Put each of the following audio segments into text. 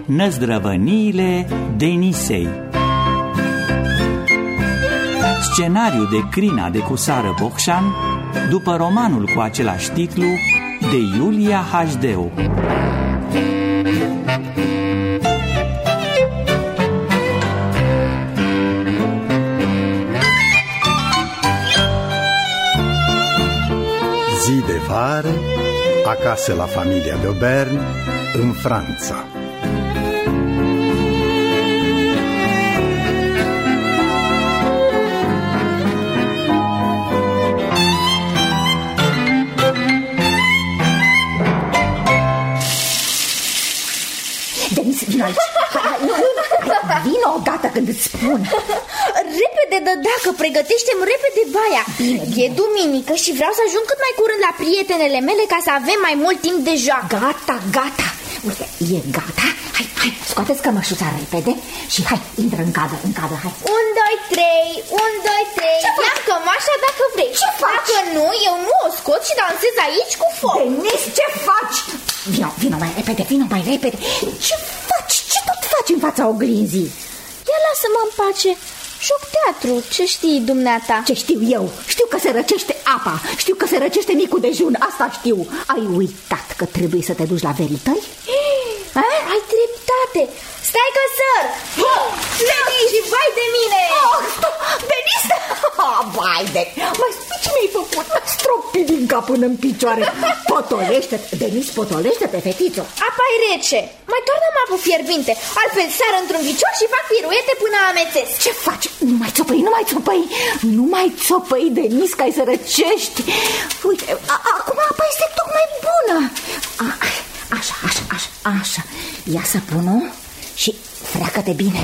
Năzdrăvăniile Denisei. Scenariu de Crina de Cusară Bocșan, după romanul cu același titlu de Iulia Hajdeu. Zi de vară, acasă la familia d'Auvergne, în Franța. Denis, vino aici. Vino odată când îți spun. Repede, dacă pregătește-mi repede baia. Bine. E duminică și vreau să ajung cât mai curând la prietenele mele ca să avem mai mult timp de joacă. Gata. Uite, e gata. Hai, scoateți cămășuța repede și hai, intră în cadă, hai. 1, 2, 3, 1, 2, 3. Ia-mi cămașa dacă vrei. Ce faci? Dacă nu, eu nu o scot și dansez aici cu foc. Denis, ce faci? Vino mai repede. Ce faci? Ce tot faci în fața oglinzii? Ia lasă-mă în pace. Joc teatru, ce știi dumneata? Ce știu eu? Știu că se răcește apa, știu că se răcește micul dejun, asta știu. Ai uitat că trebuie să te duci la verii tăi? Ai dreptate. Stai că săr. Denis, vai de mine. Denis! Vai de... Mai spui ce mi-ai făcut? Stropi din cap până în picioare. Potolește-te, Denis, potolește-te, fetițo. Apa-i rece. Mai toarnă-mă apă fierbinte. Altfel sar într-un picior și fac piruete până amețesc. Ce faci? Nu mai țopăi, Denis, că ai să răcești. Uite, acum apa este tocmai bună. Așa. Ia săpunul și freacă-te bine.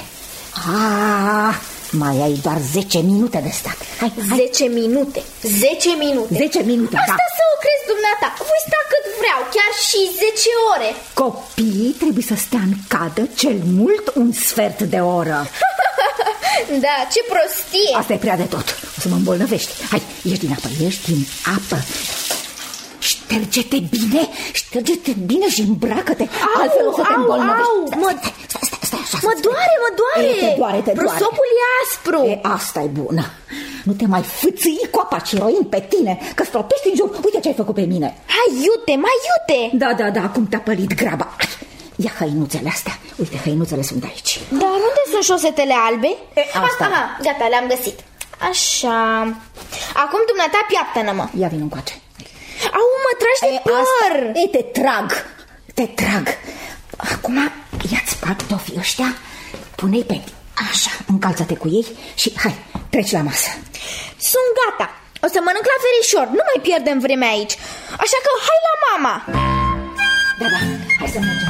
Mai ai doar 10 minute de stat. Hai. 10 minute. 10 minute. Asta da. să o crezi dumneata. Voi sta cât vreau, chiar și 10 ore. Copiii trebuie să stea în cadă cel mult un sfert de oră. Da, ce prostie. Asta e prea de tot. O să mă îmbolnăvești. Hai, ieși din apă. Șterge-te bine și îmbracă-te. Altfel o să te îmbolnăvești. Stai, Mă doare. Te doare. Prosopul e aspru. Asta e bună. Nu te mai fâțâi cu apa ciroind pe tine, că stropești în jur. Uite ce ai făcut pe mine. Hai, iute. Da, acum te-a pălit graba. Ia hăinuțele astea. Uite, hăinuțele sunt aici. Dar unde sunt șosetele albe? Asta. Gata, le-am găsit. Așa. Acum dumneata piaptă-nă-mă. Ia vin încoace. Au, mă tragi de păr. Te trag. Acum ia-ți pantofii ăștia, pune-i pe așa, încalță-te cu ei și hai, treci la masă. Sunt gata. O să mănânc la verișor, nu mai pierdem vremea aici. Așa că hai la mama. Da, hai să mergem.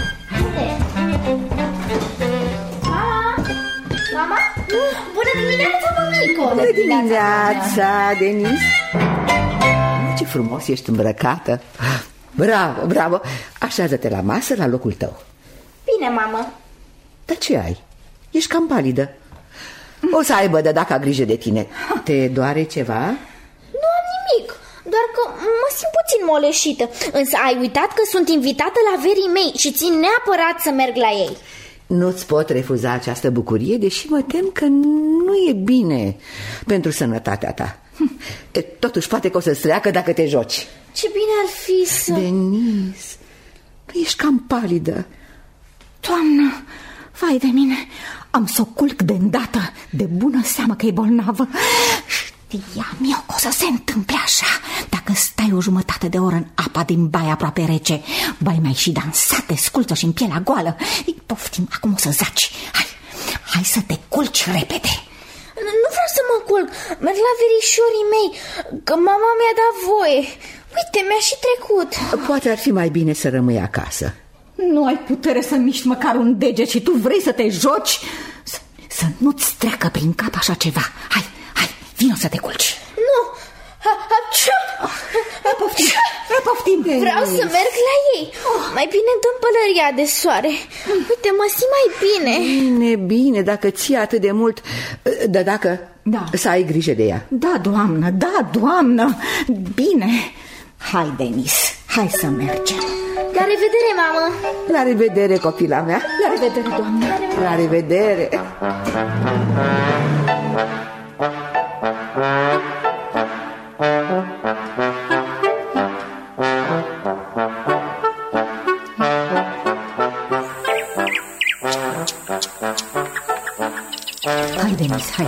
Mama? Bună dimineața, mămico. Bună dimineața, Denis. Ce frumos ești îmbrăcată. Bravo. Așează-te la masă, la locul tău. Bine, mamă. Dar ce ai? Ești cam palidă. O să aibă de dacă grijă de tine. Te doare ceva? Nu am nimic, doar că mă simt puțin moleșită. Însă ai uitat că sunt invitată la verii mei și țin neapărat să merg la ei. Nu-ți pot refuza această bucurie, deși mă tem că nu e bine pentru sănătatea ta. Totuși poate că o să-ți treacă dacă te joci. Ce bine ar fi să... Denis, tu ești cam palidă. Doamnă, vai de mine, am să o culc de îndată. De bună seamă că e bolnavă. Știam eu că o să se întâmple așa. Dacă stai o jumătate de oră în apa din baia aproape rece, vai mai și dansat, te sculță și în pielea goală. Poftim, acum o să zaci. Hai să te culci repede. Nu vreau să mă culc, merg la verișorii mei, că mama mi-a dat voie. Uite, mi-a și trecut. Poate ar fi mai bine să rămâi acasă. Nu ai putere să miști măcar un deget și tu vrei să te joci? Să nu-ți treacă prin cap așa ceva. Hai, vino să te culci. Nu. Poftim. Vreau să merg la ei. Mai bine dăm pălăria de soare. Uite, mă simt mai bine. Bine, dacă ții atât de mult. Dacă să ai grijă de ea. Da, doamnă. Bine. Hai, Denis, hai să mergem. Dar La revedere, mamă! La revedere, copila mea. La revedere, doamne. La revedere. Hai, Denis, hai.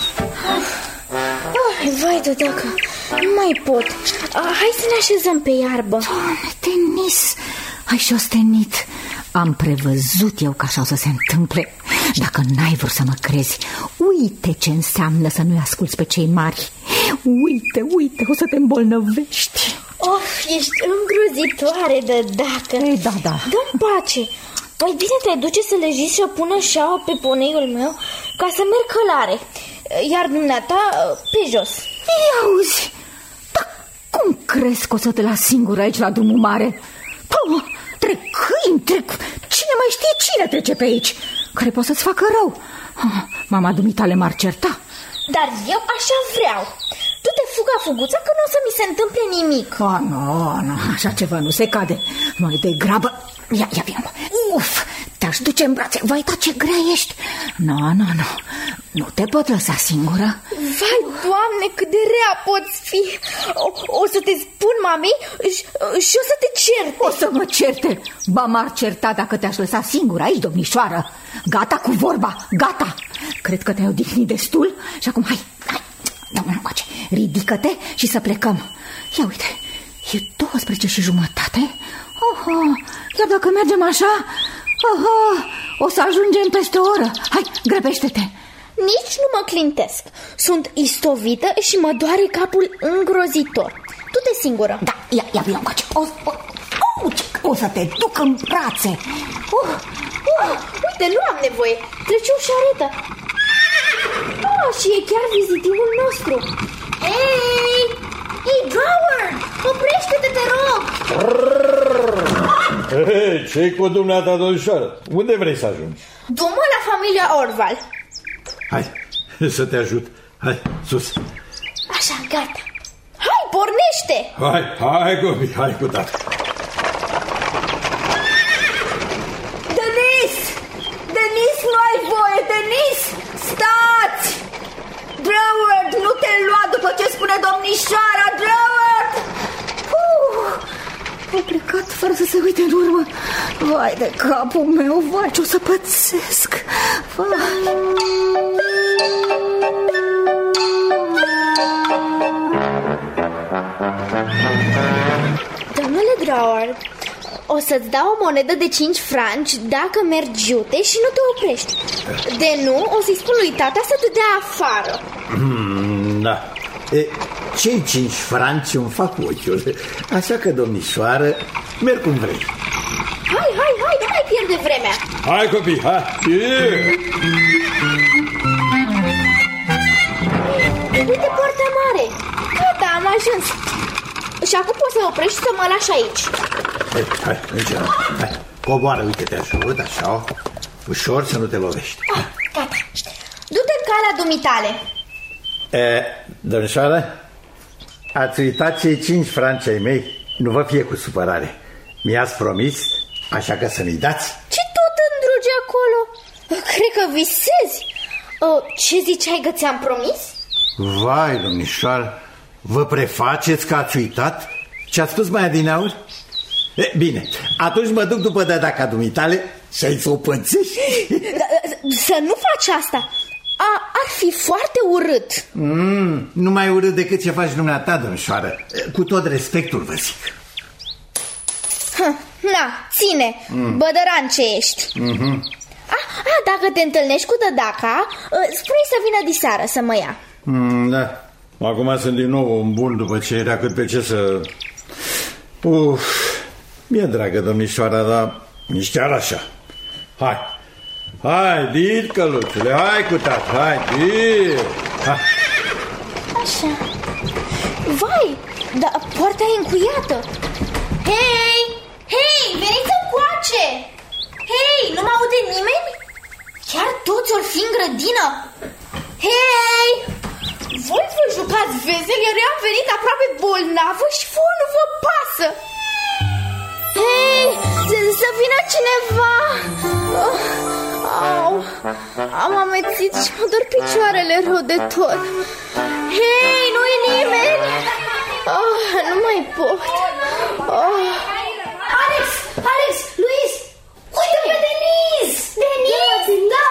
Vai de dacă, nu mai pot. Hai să ne așezăm pe iarbă. Doamne, Denis, ai și ostenit. Am prevăzut eu că așa o să se întâmple. Dacă n-ai vrut să mă crezi, uite ce înseamnă să nu-i asculți pe cei mari. Uite, o să te îmbolnăvești. Of, ești îngrozitoare de dacă. Ei, da. Dă-mi pace. Mai bine te duce să legiți și o pună șaua pe poneiul meu ca să merg călare, iar dumneata pe jos. Ia auzi, dar cum crezi că o să te las singur aici la drumul mare? Trec câini, cine mai știe cine trece pe aici, care poate să-ți facă rău. Mama dumitale m-ar certa. Dar eu așa vreau. Tu te fuga-fuguța că nu o să mi se întâmple nimic. Nu, așa ceva nu se cade. Mai degrabă, ia vină. Uf, te-aș duce în brațe. Vai, dar ce grea ești. Nu te pot lăsa singură. Vai, Doamne, cât de rea poți fi. O să te spun mamei și o să te certe. O să mă certe. Ba, m-ar certa dacă te-aș lăsa singură aici, domnișoară. Gata cu vorba, gata. Cred că te-ai odihnit destul. Și acum, hai, dă-mă încoace. Ridică-te și să plecăm. Ia uite, e 12:30. Iar dacă mergem așa, o să ajungem peste o oră. Hai, grăbește-te. Nici nu mă clintesc. Sunt istovită și mă doare capul îngrozitor. Tu te singură. Da, ia vină încoace. O să te duc în brațe. Uite, nu am nevoie. Trece o șaretă. Și e chiar vizitivul nostru. Hei, Drawer, oprește-te, te rog. Hei, ce-i cu dumneata, domnișoară? Unde vrei să ajungi? Du-mă la familia Orval. Hai, să te ajut. Hai, sus. Așa, gata. Hai, pornește. Hai, copii, hai cu tata. Denis, nu ai voie, Denis! Stați! Droward, nu te lua după ce spune domnișoara, Droward! A plecat fără să se uite în urmă. Vai de capul meu, vai, ce o să pățesc. Domnule Droward, o să-ți dau o monedă de 5 franci dacă mergi iute și nu te oprești. De nu, o să-i spun lui tata să te dea afară. Da. Cei 5 franci îmi fac ochiul. Așa că, domnișoară, merg cum vrei. Hai, nu mai pierde vremea. Hai, copii, hai. Uite poarta mare. Gata, am ajuns. Și acum poți să oprești și să mă lași aici. Hai, coboară, uite, te ajut, așa. Ușor să nu te lovești. Gata. Du-te în calea dumitale. Domnișoară, ați uitat cei 5 franci ai mei? Nu vă fie cu supărare. Mi-ați promis, așa că să mi dați. Ce tot îndruge acolo? Cred că visezi. Ce ziceai că ți-am promis? Vai, domnișoară, vă prefaceți că ați uitat ce ați spus mai adineauri? Bine, atunci mă duc după dădaca dumitale și ai să o pățești. Să nu faci asta. Ar fi foarte urât. Nu mai urât decât ce faci dumneata, domnișoară. Cu tot respectul vă zic. Na, ține, bădăran ce ești. Dacă te întâlnești cu dădaca, spune-i să vină diseară să mă ia. Da. Acum sunt din nou un bun după ce era cât pe ce să... Mi-e dragă, domnișoara, dar nici chiar așa. Hai, dit, căluțule, hai cu tata, hai, dit. Așa. Vai, dar poarta e încuiată. Hei, veniți încoace. Hei, nu mă aude nimeni? Chiar toți or fi în grădină. Hei, voi vă jucați vezeli, iar eu am venit aproape bolnavă și vouă nu vă pasă. Hei, să vină cineva. Au, am amețit și mă dor picioarele rău de tot. Hei, nu-i nimeni? Nu mai pot. Alex, Luis, uite pe Denis! Denis! Da!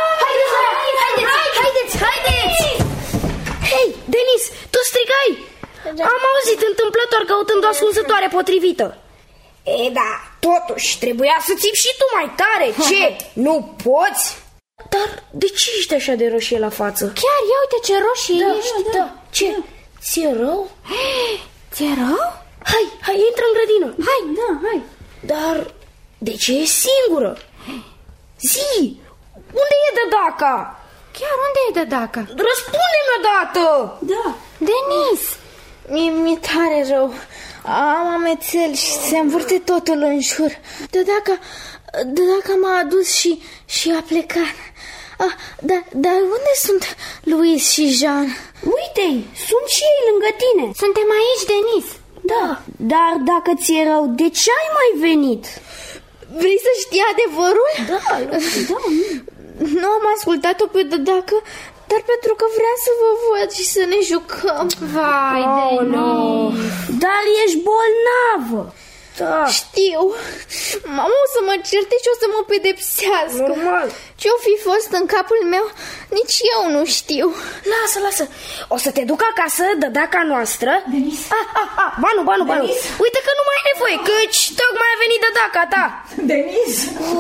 Haideți! Hei, Denis, tu strigai! Am auzit întâmplător căutând o ascunsătoare potrivită. Da, totuși, trebuia să țipi și tu mai tare. Ce? Nu poți? Dar de ce ești așa de roșie la față? Chiar, ia uite ce roșie ești. Da. Ce? Ți-e rău? Ți-e rău? Hai, intră în grădină. Hai. Dar de ce e singură? Zi, unde e Dădaca? Chiar, unde e Dădaca? Răspunde-mi odată! Da, Denis. Mi-e tare rău. Am amețel și se învârte totul în jur. Dădaca m-a adus și a plecat. Dar unde sunt Luis și Jean? Uite-i, sunt și ei lângă tine. Suntem aici, Denis. Da, dar dacă ți-e rău, de ce ai mai venit? Vrei să știi adevărul? Da. Nu am ascultat-o pe Dădaca, dar pentru că vrea să vă văd și să ne jucăm. Vai, Denis. Dar ești bolnavă. Da. Știu. Mama o să mă certe și o să mă pedepsească. Normal. Ce-o fi fost în capul meu, nici eu nu știu. Lasă. O să te duc acasă, Dădaca noastră. Denis. Banu. Denis. Uite că nu mai ai nevoie, căci tocmai a venit Dădaca ta. Denis.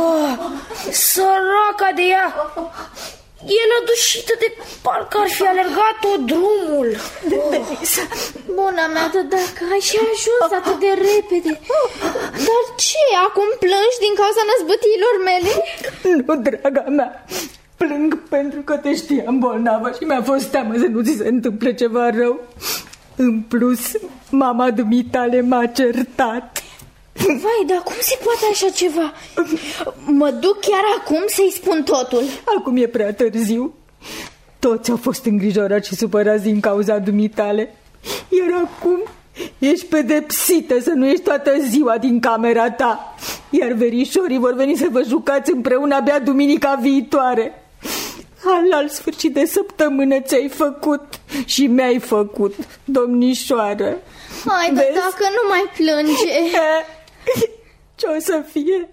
Săraca de ea. E nădușită de parcă ar fi alergat tot drumul. Denis. Buna mea, Dădaca, ai și ajuns atât de repede. Dar ce, acum plângi din cauza năzbâtiilor mele? Nu, draga mea, plâng pentru că te știam bolnavă și mi-a fost teamă să nu ți se întâmple ceva rău. În plus, mama dumitale m-a certat. Vai, dar cum se poate așa ceva? Mă duc chiar acum să-i spun totul. Acum e prea târziu. Toți au fost îngrijorați și supărați din cauza dumitale. Iar acum ești pedepsită să nu ieși toată ziua din camera ta. Iar verișorii vor veni să vă jucați împreună abia duminica viitoare. Al sfârșit de săptămână ți-ai făcut și mi-ai făcut, domnișoară. Hai, Dădaca, nu mai plânge. Ce o să fie?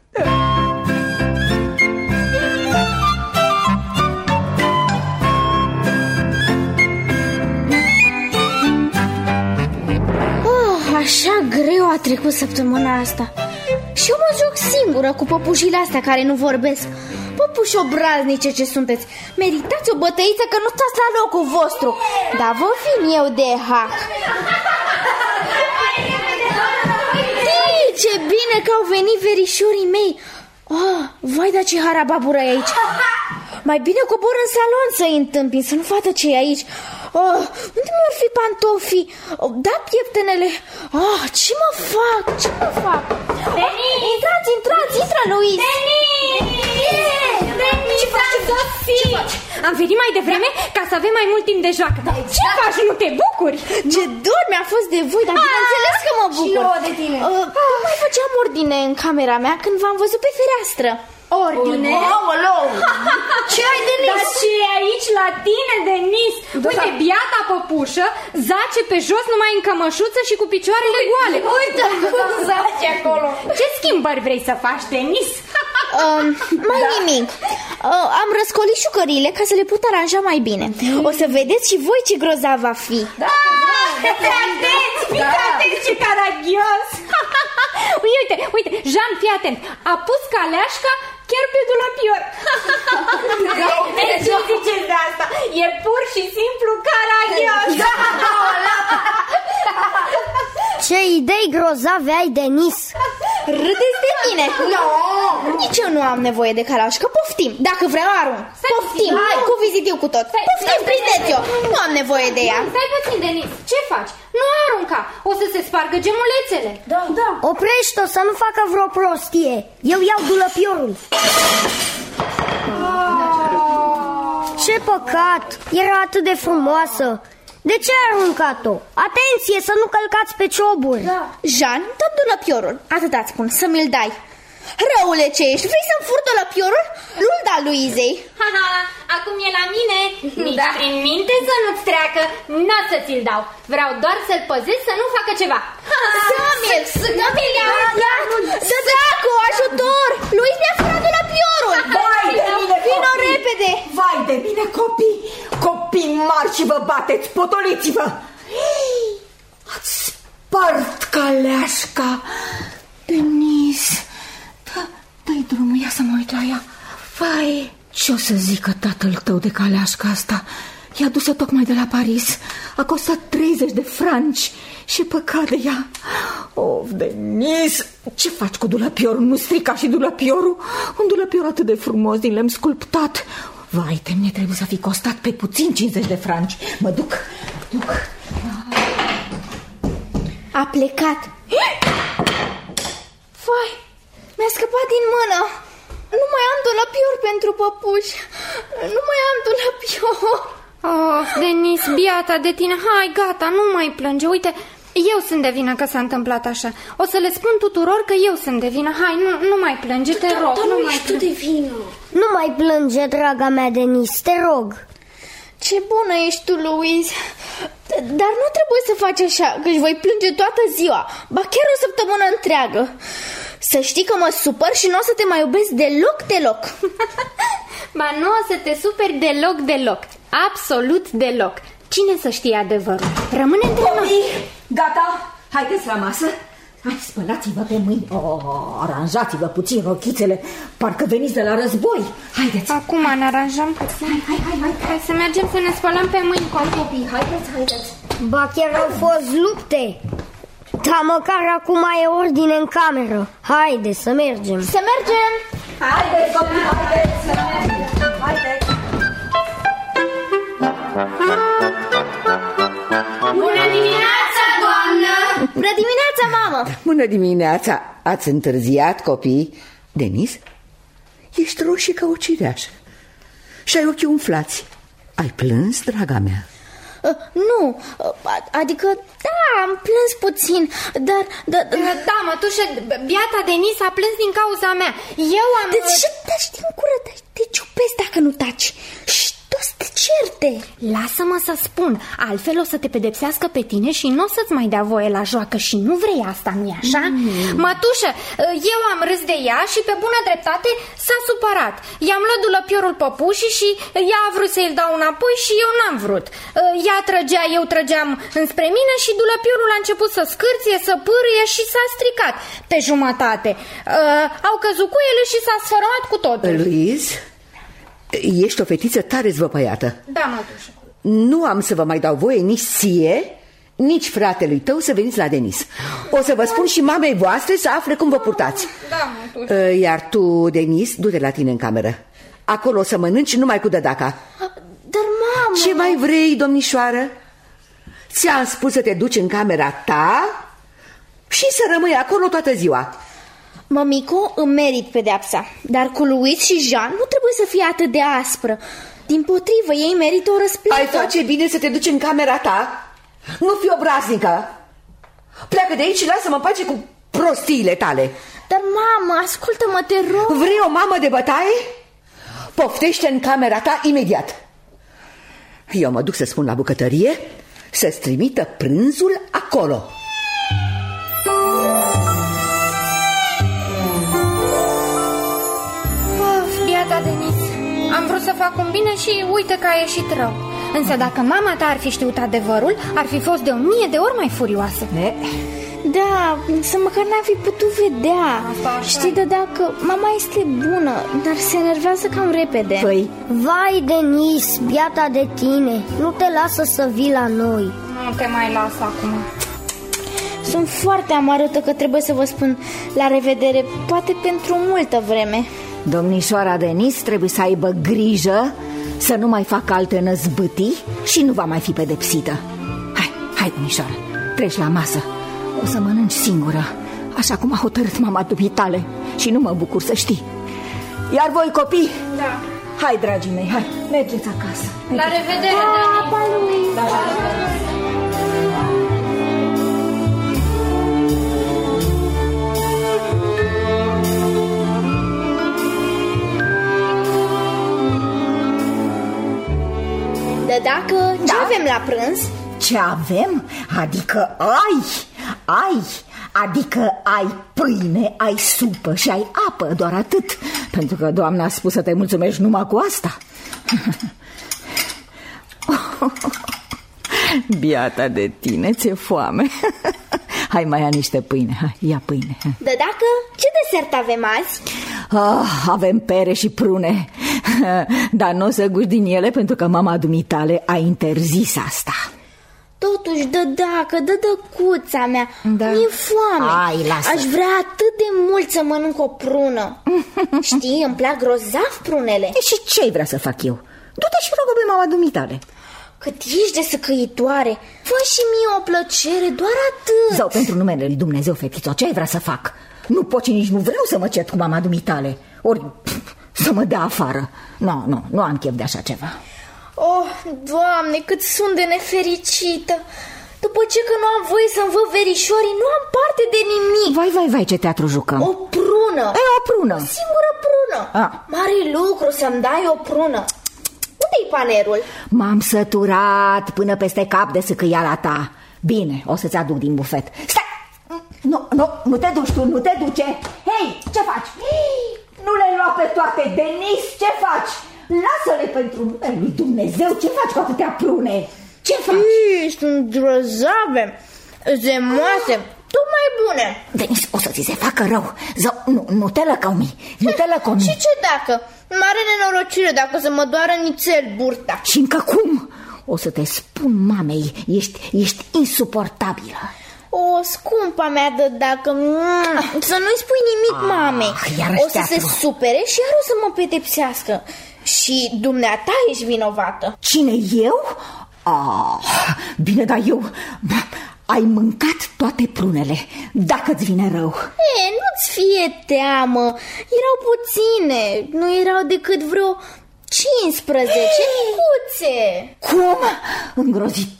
Așa greu a trecut săptămâna asta. Și eu mă joc singură cu păpușile astea care nu vorbesc. Păpuși obraznice ce sunteți, meritați o bătăiță că nu stați la locul vostru. Dar vă vin eu de hac. Ce bine că au venit verișorii mei. Vai, dar ce harababură e aici. Mai bine cobor în salon să-i întâmpin, să nu vadă ce e aici. Unde mi-ar fi pantofii? Da, pieptenele. Ce mă fac? Denis! Intră, Luis. Denis! Ce faci? Am venit mai devreme ca să avem mai mult timp de joacă. Ce faci? Nu te bucuri? Ce dor mi-a fost de voi, dar bineînțeles că mă bucur. Și nouă de tine. Mai făceam ordine în camera mea când v-am văzut pe fereastră. Ordine? Ce ai, Denis? Dar ce e aici la tine, Denis? Uite, biata păpușă zace pe jos numai în cămășuță și cu picioarele goale. Uite cum zace acolo. Ce schimbări vrei să faci, Denis? Mai nimic. Am răscolit șucările ca să le pot aranja mai bine. O să vedeți și voi ce grozav va fi. Fiți atenți, ce caragios. Uite, Jean, fii atent. A pus caleașca chiar pe dulapior. Ce ziceți de asta? E pur și simplu caragios. Ce idei grozave ai, Denis. Râdeți de mine. Nici eu nu am nevoie de caleașcă. Poftim, dacă vreau arunc. Poftim, cu vizitiu cu tot. Poftim, prindeți-o. Nu am nevoie de ea. Stai puțin, Denis, ce faci? Nu arunca, o să se spargă gemulețele. Da. Oprește-o să nu facă vreo prostie. Eu iau dulăpiorul. Ce păcat, era atât de frumoasă. De ce ai aruncat-o? Atenție să nu călcați pe cioburi. Jean, dă-mi dulăpiorul. Atât-ți spun, să mi-l dai. Răule ce ești, vrei să-mi fur dulapiorul? Nu-l da Luizei. Haha, acum e la mine. Nici prin minte să nu-ți treacă. N-o să ți-l dau. Vreau doar să-l păzesc să nu facă ceva. Samir, Sădacu, ajutor! Luiz mi-a furat dulapiorul. Vai de mine, Vino copii! repede! Vai de mine, copii! Copii mari și vă bateți, potoliți-vă! Ați spart caleașca! Denis, dă-i drumul, ia să mă uit la ea. Vai, ce-o să zică tatăl tău de caleașca asta? I-a dus-o tocmai de la Paris. A costat 30 de franci. Și păcat de ea. Of, Denis, ce faci cu dulapiorul? Nu strica și dulapiorul? Un dulapior atât de frumos, din lemn sculptat. Vai, de mine trebuie să fi costat pe puțin 50 de franci. Mă duc. A plecat. Vai, mi-a scăpat din mână. Nu mai am dulapior pentru păpuși. Nu mai am dulapior. Oh, Denis, biata de tine. Hai, gata, nu mai plânge. Uite, eu sunt de vină că s-a întâmplat așa. O să le spun tuturor că eu sunt de vină. Hai, nu mai plânge, te rog. Nu mai ești tu de vină. Nu mai plânge, draga mea, Denis, te rog. Ce bună ești tu, Louise. Dar nu trebuie să faci așa, că-și voi plânge toată ziua. Ba chiar o săptămână întreagă. Să știi că mă supăr și nu o să te mai iubesc deloc. Ba nu o să te superi deloc. Absolut deloc. Cine să știe adevărul? Rămâne între noi. Gata, haideți la masă. Hai, spălați-vă pe mâini. Aranjați-vă puțin rochițele. Parcă veniți de la război. Haideți. Acum ne aranjăm puțin. Hai să mergem să ne spălăm pe mâini, copii. Haideți. Ba chiar au fost lupte. Dar măcar acum e ordine în cameră. Haide să mergem. Să mergem. Haideți, copii, haideți. Haideți. Bună dimineața, doamnă! Bună dimineața, mamă! Bună dimineața! Ați întârziat, copii? Denis, ești roșie ca o cireașă și ai ochii umflați. Ai plâns, draga mea? Nu, adică, da, am plâns puțin, dar... Da, mătușă, biata Denis a plâns din cauza mea. Eu am... De ce taci din cură? Te ciupesc dacă nu taci. Și toți te certe. Lasă-mă să spun, altfel o să te pedepsească pe tine și nu o să-ți mai dea voie la joacă și nu vrei asta, nu-i așa? Mătușă, eu am râs de ea și pe bună dreptate s-a supărat. I-am luat dulapiorul păpușii și ea a vrut să-i dau înapoi și eu n-am vrut. Ea trăgea, eu trăgeam înspre mine și dulapiorul a început să scârție, să pârâie și s-a stricat pe jumătate. Au căzut cu ele și s-a sfărămat cu totul. Louise, ești o fetiță tare zvăpăiată. Da, mătușă. Nu am să vă mai dau voie nici ție, nici fratelui tău să veniți la Denis. O să vă spun și mamei voastre să afle cum vă purtați. Da, mătușă. Iar tu, Denis, du-te la tine în cameră. Acolo o să mănânci numai cu dădaca. Dar, mamă... Ce mai vrei, domnișoară? Ți-am spus să te duci în camera ta și să rămâi acolo toată ziua. Mămico, îmi merit pedeapsa, dar cu Louise și Jean nu trebuie să fie atât de aspră. Dimpotrivă, ei merită o răsplată. Ai face bine să te duci în camera ta. Nu fi obraznică. Pleacă de aici și lasă-mă în pace cu prostiile tale. Dar, mamă, ascultă-mă, te rog. Vrei o mamă de bătaie? Poftește în camera ta imediat. Eu mă duc să spun la bucătărie să-ți trimită prânzul acolo. Biata Denis, am vrut să fac un bine și uite că a ieșit rău. Însă dacă mama ta ar fi știut adevărul, ar fi fost de 1000 de ori mai furioasă. Da, să măcar n-am fi putut vedea. Știi, de dacă mama este bună, dar se enervează cam repede. Păi, Vai, Denis, biata de tine, nu te lasă să vii la noi. Nu te mai las acum. Sunt foarte amărâtă că trebuie să vă spun la revedere, poate pentru multă vreme. domnișoara Denis trebuie să aibă grijă să nu mai facă alte năzbâtii și nu va mai fi pedepsită. Hai, domnișoară, treci la masă. O să mănânci singură, așa cum a hotărât mama dumitale. Și nu mă bucur să știi. Iar voi, copii? Da. Hai, dragii mei, hai, mergeți acasă. La revedere, Denis. La revedere. Dădacă, ce avem la prânz? Ce avem? Adică adică ai pâine, ai supă și ai apă, doar atât. Pentru că doamna a spus să te mulțumești numai cu asta. Biata de tine, ți-e foame. Hai, mai ia niște pâine, hai, ia pâine. Dădacă, ce desert avem azi? Avem pere și prune. Dar nu o să guși din ele pentru că mama dumitale a interzis asta. Totuși, Dădacă, dădăcuța mea, da. Mi-e foame. Ai, lasă. Aș vrea atât de mult să mănânc o prună. Știi, îmi plac grozav prunele. Și ce-i vrea să fac eu? Du-te și rogă pe mama dumitale. Cât ești de săcăitoare, fă și mie o plăcere, doar atât. Sau pentru numele lui Dumnezeu, fetițo, ce ai vrea să fac? Nu pot și nici nu vreau să mă cert cu mama dumitale. Ori să mă dea afară. Nu am chef de așa ceva. Oh, Doamne, cât sunt de nefericită. După ce că nu am voie să-mi văd verișorii, nu am parte de nimic. Vai, ce teatru jucăm? O prună. O prună. O singură prună. Mare lucru să-mi dai o prună. Unde-i panerul? M-am săturat până peste cap de săcăiala ta. Bine, o să-ți aduc din bufet. Stai! Nu te duci tu, nu te duce. Hei, ce faci? Nu le lua pe toate, Denis, ce faci? Lasă-le pentru numele lui Dumnezeu. Ce faci cu atâtea prune? Ce faci? Sunt grozave, zemoase, tot mai bune. Denis, o să ți se facă rău. Nu te lăcomi. Și ce dacă? Mare nenorocire dacă să mă doară nițel burta. Și încă cum? O să te spun mamei, ești insuportabilă. O, scumpa mea, Dădacă, să nu-i spui nimic mamei. O să se supere și iar o să mă pedepsească. Și dumneata ești vinovată. Cine, eu? Bine, dar eu... Ai mâncat toate prunele, dacă-ți vine rău. Nu-ți fie teamă, erau puține, nu erau decât vreo 15 micuțe. Cum? Îngrozitor,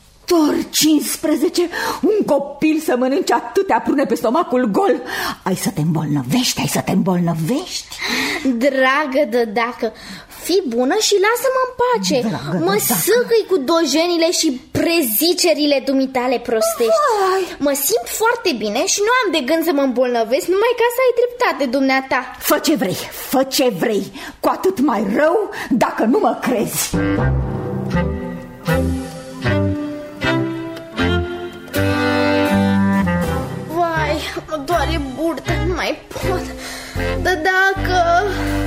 15? Un copil să mănânce atâtea prune pe stomacul gol? Ai să te îmbolnăvești. Dragă Dădacă, fii bună și lasă-mă în pace. Mă săcăi cu dojenile și prezicerile dumitale prostești. Mă simt foarte bine și nu am de gând să mă îmbolnăvesc, numai ca să ai dreptate, dumneata. Fă ce vrei, cu atât mai rău dacă nu mă crezi. Vai, mă doare burta, nu mai pot. Dădacă,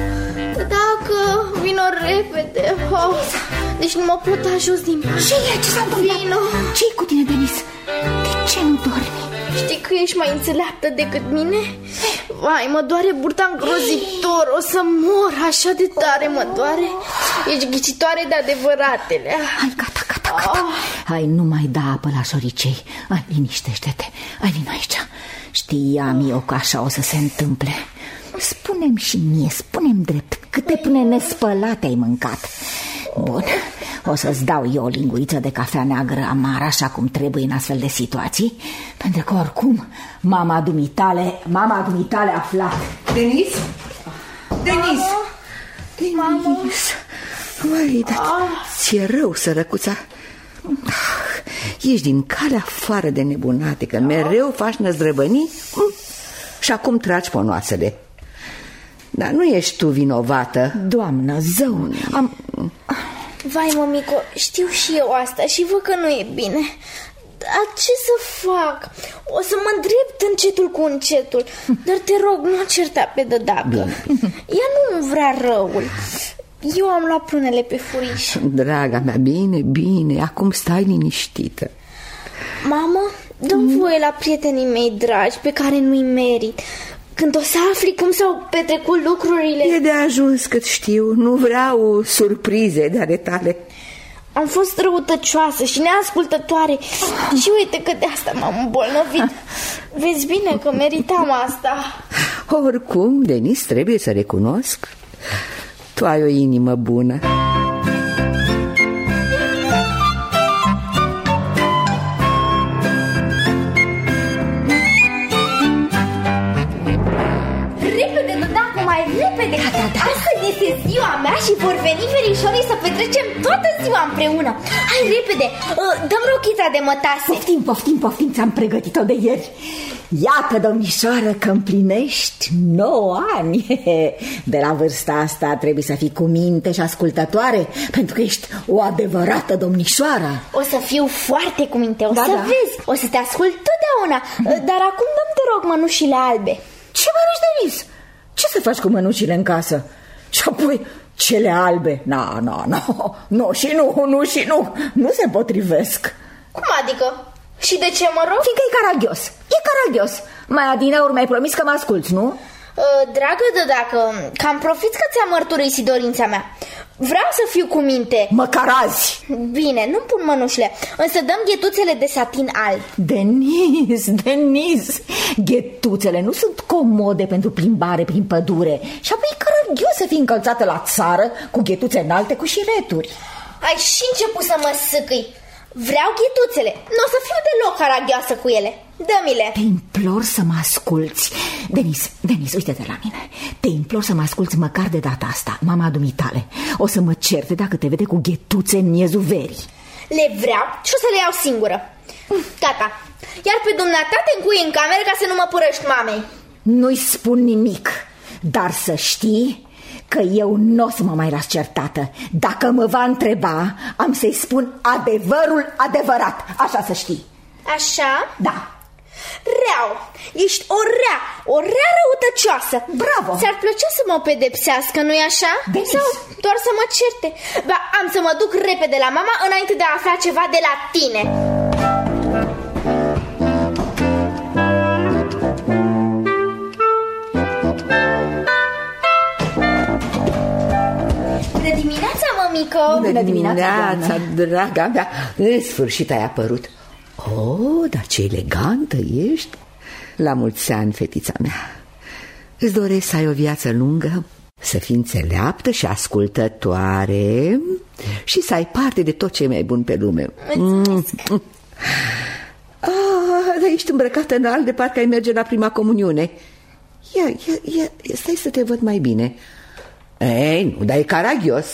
vino repede. Deci nu mă pot da jos din pat. Ce s-a întâmplat? Ce-i cu tine, Denis? De ce nu dormi? Știi că ești mai înțeleaptă decât mine? Vai, mă doare burta îngrozitor. O să mor, așa de tare mă doare. Ești ghicitoare de adevăratele. Hai, gata. Hai, nu mai da apă la șoricei. Hai, liniștește-te. Hai, vino aici. Știam eu că așa o să se întâmple. Spune-mi și mie, spune-mi drept, câte prune nespălate ai mâncat? Bun, o să-ți dau eu o linguriță de cafea neagră amară, așa cum trebuie în astfel de situații, pentru că oricum mama dumitale a aflat. Denis? Vai, dar ți-e rău, sărăcuța. Ești din calea afară de nebunate, că mereu faci năzdrăbănii și acum tragi ponoasele. Dar nu ești tu vinovată. Doamnă, zău, Vai, mămico, știu și eu asta și văd că nu e bine. Dar ce să fac? O să mă îndrept încetul cu încetul. Dar te rog, nu certa pe Dădacă. Ea nu vrea răul. Eu am luat prunele pe furiș. Draga mea, bine, acum stai liniștită. Mamă, dă-mi voie la prietenii mei dragi, pe care nu-i merit. Când o să afli cum s-au petrecut lucrurile... E de ajuns cât știu, nu vreau surprize de ale tale. Am fost răutăcioasă și neascultătoare și uite că de asta m-am îmbolnăvit. Vezi bine că meritam asta. Oricum, Denis, trebuie să recunosc, tu ai o inimă bună. Repede, Dădacă, mai repede. Da. Asta e Este ziua mea și vor veni verișorii să petrecem toată ziua împreună. Hai repede, dăm rochița de mătase. Poftim, ți-am pregătit-o de ieri. Iată, domnișoară, că împlinești 9 ani. De la vârsta asta trebuie să fii cu minte și ascultătoare, pentru că ești o adevărată domnișoară. O să fiu foarte cu minte, o să vezi. O să te ascult totdeauna. Dar acum dăm, te rog, mănușile albe. Ce mănuși, Denis? Ce să faci cu mănușile în casă? Și apoi cele albe? Nu se potrivesc. Cum adică? Și de ce, mă rog? Fiindcă e caragios. Mai adineauri mi-ai promis că mă asculți, nu? Dragă Dădacă, cam profit că ți-am mărturisit dorința mea. Vreau să fiu cu minte. Măcar azi. Bine, nu pun mănușile, însă dăm ghetuțele de satin alb. Denis, ghetuțele nu sunt comode pentru plimbare prin pădure. Și apoi e caragios să fii încălțată la țară cu ghetuțe înalte cu șireturi. Ai și început să mă sâcâi. Vreau ghetuțele, nu o să fiu deloc caragioasă cu ele. Dă-mi-le. Te implor să mă asculți. Denis, uite-te la mine. Te implor să mă asculți măcar de data asta. Mama dumitale o să mă certe dacă te vede cu ghetuțe în miezul verii. Le vreau și o să le iau singură. Gata. Iar pe dumneata te încui în cameră ca să nu mă părăști mamei. Nu-i spun nimic, dar să știi că eu nu o să mă mai las certată. Dacă mă va întreba, am să-i spun adevărul adevărat. Așa să știi. Așa? Da. Reau. Ești o rea răutăcioasă. Bravo. Ți-ar plăcea să mă pedepsească, nu-i așa? Denis. Sau doar să mă certe? Ba, am să mă duc repede la mama înainte de a afla ceva de la tine. Bună dimineața, mămică! Bună dimineața, draga mea! În sfârșit ai apărut. Oh, dar ce elegantă ești! La mulți ani, fetița mea! Îți doresc să ai o viață lungă, să fii înțeleaptă și ascultătoare și să ai parte de tot ce e mai bun pe lume. Dar ești îmbrăcată în alb de parcă ai merge la prima comuniune. Ia, stai să te văd mai bine. Ei, nu, dar e caragios.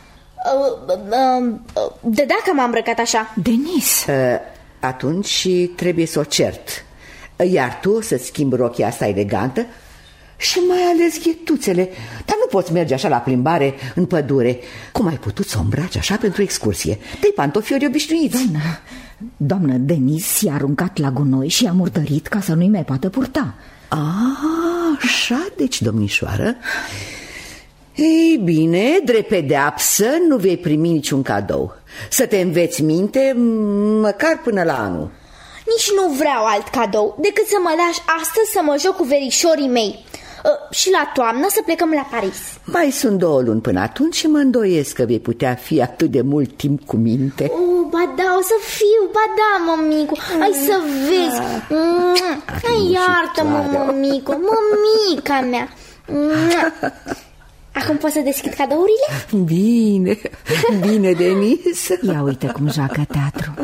De dacă m-am îmbrăcat așa? Denis, atunci trebuie să o cert. Iar tu o să-ți schimbi rochia asta elegantă și mai ales ghetuțele. Dar nu poți merge așa la plimbare în pădure. Cum ai putut să o îmbraci așa pentru excursie? Dă-i pantofiori obișnuiți. Doamnă, Denis i-a aruncat la gunoi și i-a murdărit ca să nu-i mai poată purta. Așa, deci, domnișoară. Ei bine, drept pedeapsă nu vei primi niciun cadou. Să te înveți minte măcar până la anul. Nici nu vreau alt cadou decât să mă lași astăzi să mă joc cu verișorii mei. Și la toamnă să plecăm la Paris. Mai sunt 2 luni până atunci și mă îndoiesc că vei putea fi atât de mult timp cu minte. Ba da, o să fiu, ba da, mămicu. Hai să vezi. Iartă-mă, mămicu, mămica mea. Acum pot să deschid cadourile? Bine, Denis. Ia uite cum joacă teatru.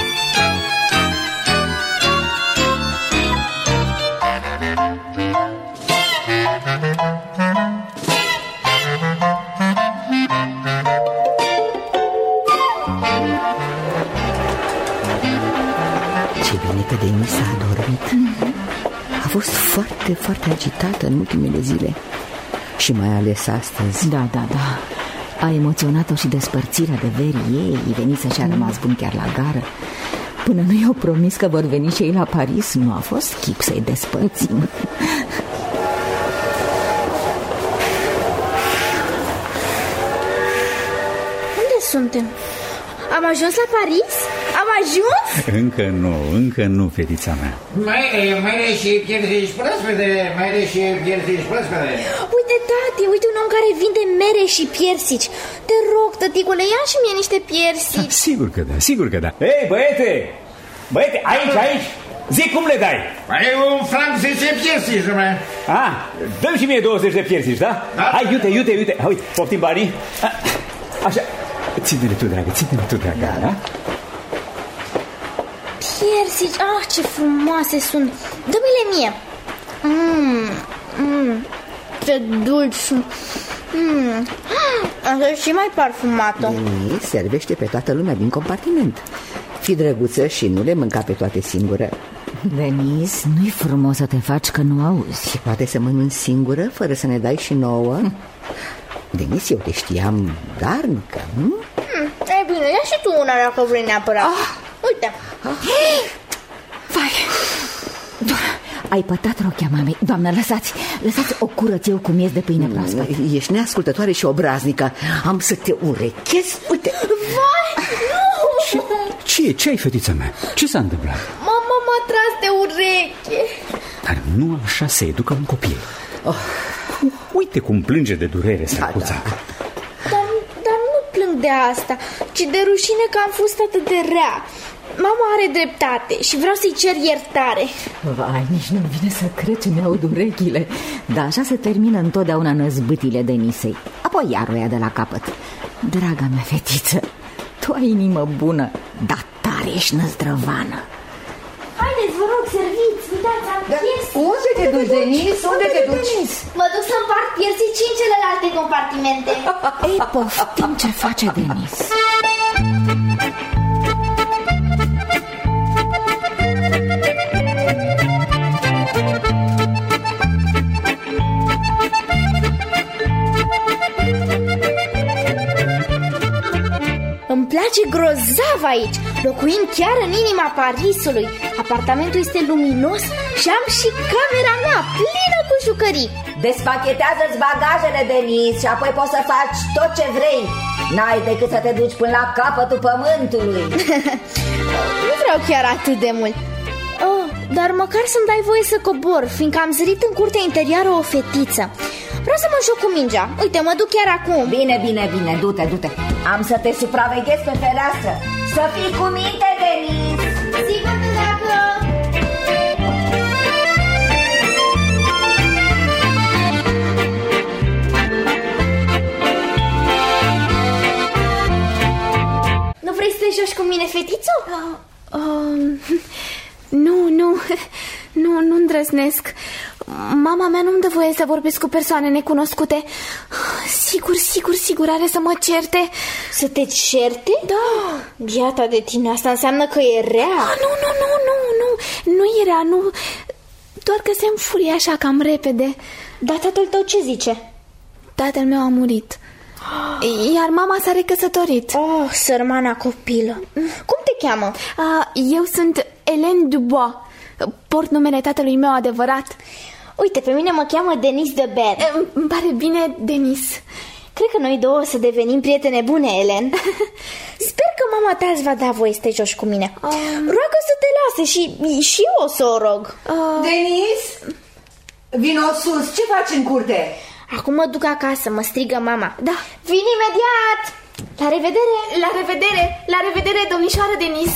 Ce bine că Denis a adormit. A fost foarte, foarte agitată în ultimele zile. Și mai ales astăzi. Da. A emoționat-o și despărțirea de verii ei. Veniță și-a rămas bun chiar la gară. Până nu i-au promis că vor veni și ei la Paris, nu a fost chip să-i despărțim. Unde suntem? Am ajuns la Paris? Am ajuns? Încă nu, fetița mea. Mai și piersici proaspete, Uite, tati, uite un om care vinde mere și piersici. Te rog, tăticule, ia și mie niște piersici. Sigur că da. Ei, băiete, aici, zi cum le dai? Păi 1 franc 10 piersici, numai. Dă-mi și mie 20 de piersici, da? Hai, iute, uite, poftim banii. Așa, ține-le tu, dragă, da? Piersici, ce frumoase sunt. Dă-mi-le mie. Ce dulci sunt. Asta e și mai parfumată. Denis servește pe toată lumea din compartiment. Fii drăguță și nu le mânca pe toate singură. Denis, nu-i frumos să te faci că nu auzi. Și poate să mănânci singură fără să ne dai și nouă? Denis, eu te știam darnică, nu? E bine, ia și tu una dacă vrei neapărat. Uite. Vai, ai pătat rochea mamei. Doamnă, lăsați o curăț eu cu miez de pâine proaspăt. Ești neascultătoare și obraznică. Am să te urechez. Uite. Vai, nu! Ce ai, fetița mea? Ce s-a întâmplat? Mama m-a tras de ureche. Dar nu așa se educă un copil. Uite cum plânge de durere, săracuța. Dar nu plâng de asta, ci de rușine că am fost atât de rea. Mama are dreptate și vreau să-i cer iertare. Vai, nici nu vine să cred ce mi-aud urechile. Dar așa se termină întotdeauna năzbâtile Denisei. Apoi iar o ia de la capăt. Draga mea fetiță, tu ai inimă bună, dar tare ești năzdrăvană. Haideți, vă rog, serviți, uitați, am piersi. Unde te duci, Denis? Unde te duci? Mă duc să împart piersi și în celelalte compartimente. Ei, poftim ce face Denis. Îmi place grozav aici. Locuim chiar în inima Parisului. Apartamentul este luminos și am și camera mea plină cu jucării. Despachetează-ți bagajele, Denis, și apoi poți să faci tot ce vrei. N-ai decât să te duci până la capătul pământului. Nu vreau chiar atât de mult. Dar măcar să-mi dai voie să cobor, fiindcă am zărit în curtea interioară o fetiță. Vreau să mă joc cu mingea. Uite, mă duc chiar acum. Bine, du-te. Am să te supraveghez pe fereastră. Să fii cu minte, Denis. Sigur, dacă... Nu vrei să te joci cu mine, fetiță? Nu îndrăznesc. Mama mea nu-mi dă voie să vorbesc cu persoane necunoscute. Sigur are să mă certe. Să te certe? Da. Biata de tine, asta înseamnă că e rea. Nu e rea, nu. Doar că se înfurie așa cam repede. Dar tatăl tău ce zice? Tatăl meu a murit, iar mama s-a recăsătorit. Sărmana copilă. Cum te cheamă? Eu sunt Hélène Dubois. Port numele tatălui meu adevărat. Uite, pe mine mă cheamă Denis de Bed. Îmi pare bine, Denis. Cred că noi două o să devenim prietene bune, Hélène. Sper că mama ta îți va da voie să te joci cu mine. Roagă să te lase și eu o să o rog. Denis, vino sus, ce faci în curte? Acum mă duc acasă, mă strigă mama. Da. Vin imediat. La revedere. La revedere, domnișoară Denis.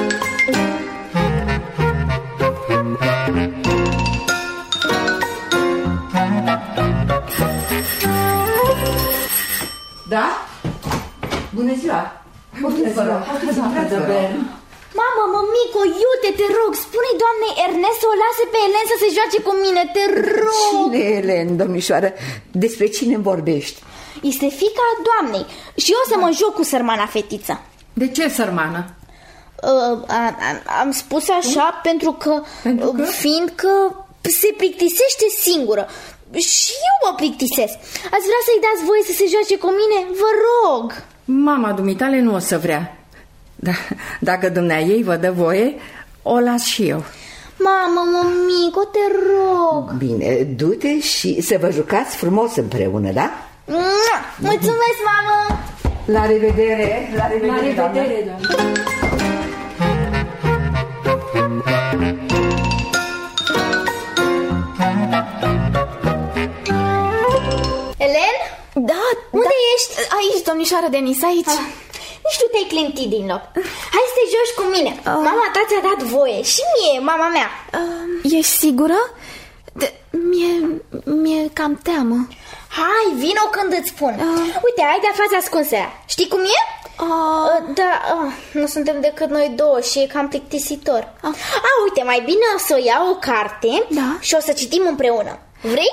Da? Bună ziua! Mamă, mămico, iute, te rog, spune-i doamnei Ernest să o lase pe Hélène să se joace cu mine, te rog. Cine e Hélène, domnișoară? Despre cine vorbești? Este fiica doamnei și eu o să mă joc cu sărmana fetiță. De ce sărmană? Am spus așa pentru că fiindcă se plictisește singură. Și eu mă plictisesc. Ați vrea să-i dați voie să se joace cu mine? Vă rog. Mama dumitale nu o să vrea. Dacă dumneaei vă dă voie, o las și eu. Mamă, mămico, te rog. Bine, du-te și să vă jucați frumos împreună, da? Mulțumesc, mamă. La revedere. La revedere, doamnă. Hélène? Da. Unde ești? Aici, domnișoară Denis, aici. Nici tu te-ai clintit din loc. Hai să te joci cu mine. Mama ta ți-a dat voie. Și mie, mama mea. Ești sigură? Mie cam teamă. Hai, vino când îți spun. Uite, ai de aflați ascunsele. Știi cum e? Da, nu suntem decât noi două și e cam plictisitor. Uite, mai bine o să iau o carte și o să citim împreună. Vrei?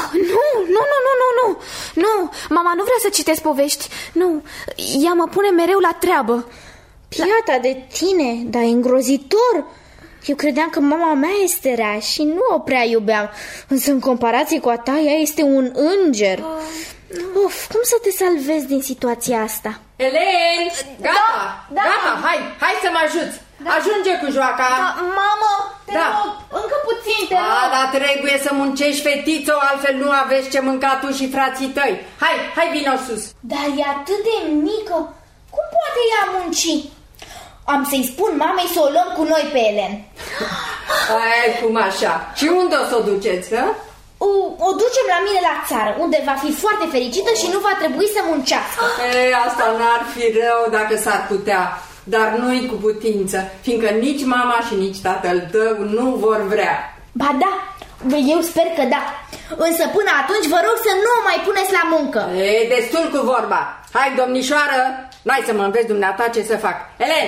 Nu, mama nu vrea să citesc povești. Nu, ea mă pune mereu la treabă. Piata de tine, dar e îngrozitor. Eu credeam că mama mea este rea și nu o prea iubeam. Însă în comparație cu a ta, ea este un înger. Cum să te salvezi din situația asta? Elen, gata, hai să mă ajuți. Ajunge cu joaca. Mamă, te rog, încă puțin, te rog. Dar trebuie să muncești, fetițo, altfel nu aveți ce mânca tu și frații tăi. Hai, vino sus. Dar e atât de mică. Cum poate ea munci? Am să-i spun mamei să o luăm cu noi pe Elen. Cum așa? Și unde o să o duceți, hă? O ducem la mine la țară, unde va fi foarte fericită și nu va trebui să muncească. Asta n-ar fi rău dacă s-ar putea, dar nu-i cu putință, fiindcă nici mama și nici tatăl tău nu vor vrea. Ba da, eu sper că da. Însă până atunci vă rog să nu o mai puneți la muncă. Destul cu vorba. Hai, domnișoară, n-ai să mă înveți dumneata ce să fac. Elen,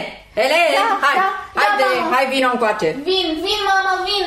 hai, vino încoace. Vin, mama, vin.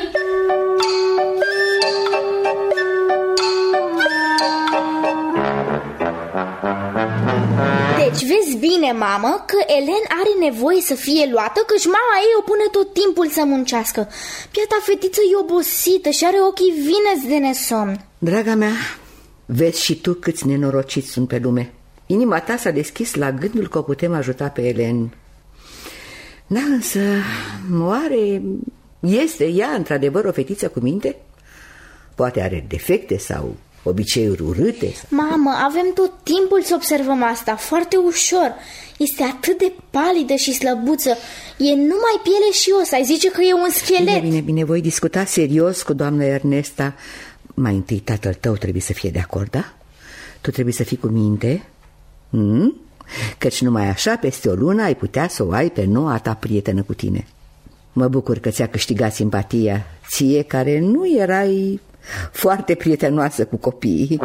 Deci vezi bine, mamă, că Elen are nevoie să fie luată, căci mama ei o pune tot timpul să muncească. Piata fetiță e obosită și are ochii vineți de nesomn. Draga mea, vezi și tu câți nenorociți sunt pe lume. Inima ta s-a deschis la gândul că o putem ajuta pe Elen. Da, însă, oare este ea într-adevăr o fetiță cu minte? Poate are defecte sau obiceiuri urâte? Mamă, avem tot timpul să observăm asta, foarte ușor. Este atât de palidă și slăbuță. E numai piele și os, ai zice că e un schelet. Bine, voi discuta serios cu doamna Ernesta. Mai întâi tatăl tău trebuie să fie de acord, da? Tu trebuie să fii cu minte, căci numai așa peste o lună ai putea să o ai pe noua ta prietenă cu tine. Mă bucur că ți-a câștigat simpatia, ție care nu erai foarte prietenoasă cu copiii.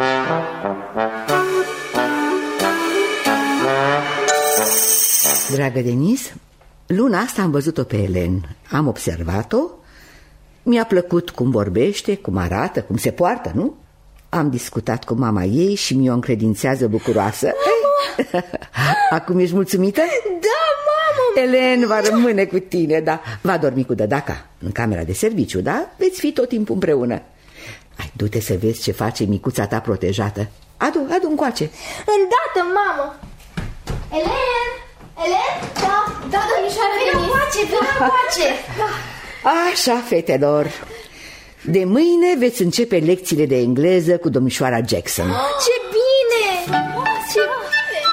Dragă Denis, luna asta am văzut-o pe Elen. Am observat-o. Mi-a plăcut cum vorbește, cum arată, cum se poartă, nu? Am discutat cu mama ei și mi-o încredințează bucuroasă. Acum ești mulțumită? Da, mamă! Elen va rămâne cu tine, da. Va dormi cu dădaca în camera de serviciu, da? Veți fi tot timpul împreună. Hai, du-te să vezi ce face micuța ta protejată. Adu încoace. Îndată, mamă! Elen? Da, domnișoară Denis. Vină încoace. Așa, fetelor. De mâine veți începe lecțiile de engleză cu domnișoara Jackson. Ce bine! Ce bine!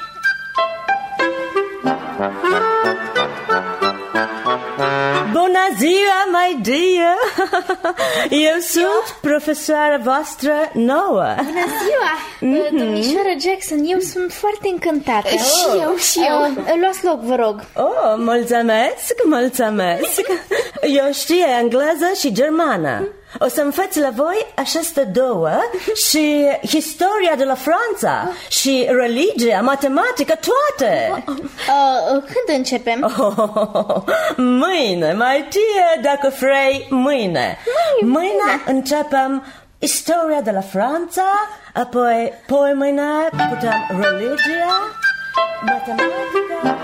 Bună ziua, my dear! Eu sunt profesoara voastră nouă. Bună ziua, domnișoară Jackson, eu sunt foarte încântată. Și eu. Luați loc, vă rog. Mulțumesc. Eu știu engleză și germană. O să învăț la voi aceste două și istoria de la Franța și religia, matematică, toate. Când începem? Mâine, mai tine, dacă vrei, mâine. Mâine începem istoria de la Franța, apoi mâine putem religia, matematică.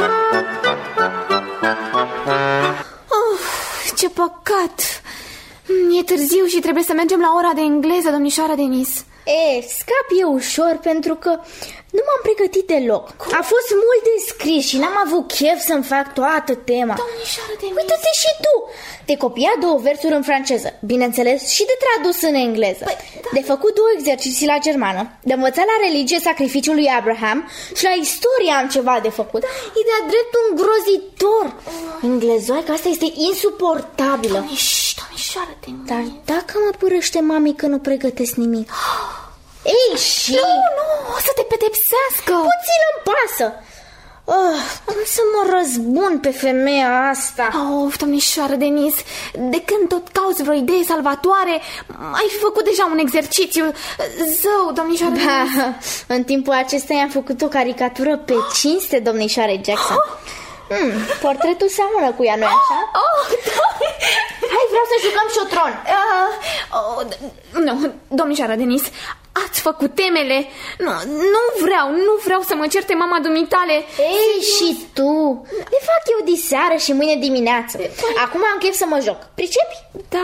Ce păcat! E târziu și trebuie să mergem la ora de engleză, domnișoara Denis. Scap e ușor pentru că nu m-am pregătit deloc. A fost mult de scris și n-am avut chef să-mi fac toată tema. Domnișoară Denis, uite-te și tu. De copiat 2 versuri în franceză, bineînțeles, și de tradus în engleză. De făcut 2 exerciții la germană, de învățat la religie sacrificiul lui Abraham și la istorie am ceva de făcut. E de-a dreptul îngrozitor. Englezoica asta este insuportabilă. Domnișoară Denis. Dar dacă mă părăște mami că nu pregătesc nimic? Ei, și... Nu, o să te pedepsească. Puțin îmi pasă. Să mă răzbun pe femeia asta. Of, domnișoară Denis, de când tot cauți vreo idee salvatoare, ai fi făcut deja un exercițiu. Zău, domnișoară Denis. În timpul acesta am făcut o caricatură pe cinste, domnișoare Jackson. Portretul seamănă cu ea, nu-i așa? Hai, vreau să jucăm șotron. Nu, domnișoară Denis, ați făcut temele. Nu vreau să mă certe mama dumitale. Ei, și tu? Le fac eu diseară și mâine dimineață. Acum am chef să mă joc. Pricepi?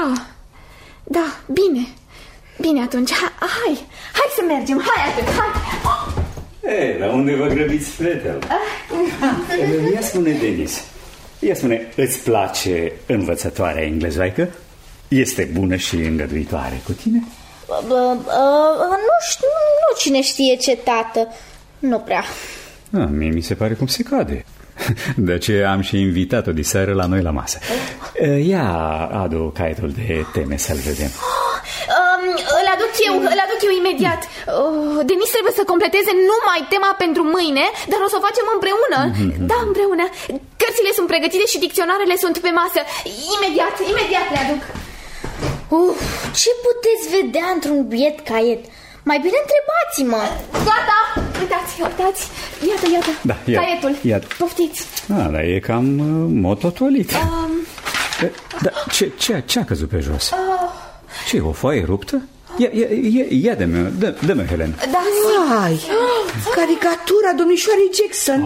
Da, bine atunci. Hai să mergem. Hai atunci, hai. Ei, dar unde vă grăbiți, fetele? Ia spune, Denis, îți place învățătoarea englezoaică? Este bună și îngăduitoare cu tine? Nu știu, cine știe ce, tată. Nu prea. Mie mi se pare cum se cade. De aceea am și invitat-o diseară la noi la masă. Ia adu caietul de teme să-l vedem. Îl aduc eu imediat. Denis trebuie să completeze numai tema pentru mâine, dar o să o facem împreună. Da, împreună. Cărțile sunt pregătite și dicționarele sunt pe masă. Imediat le aduc. Ce puteți vedea într-un biet caiet? Mai bine întrebați-mă. Gata, uitați. Iată, da, caietul. Poftiți. Dar e cam mototolit. Dar ce a căzut pe jos? Ce, o foaie ruptă? Ia dă-mă, Helen. Da, Vai, caricatura domnișoarei Jackson.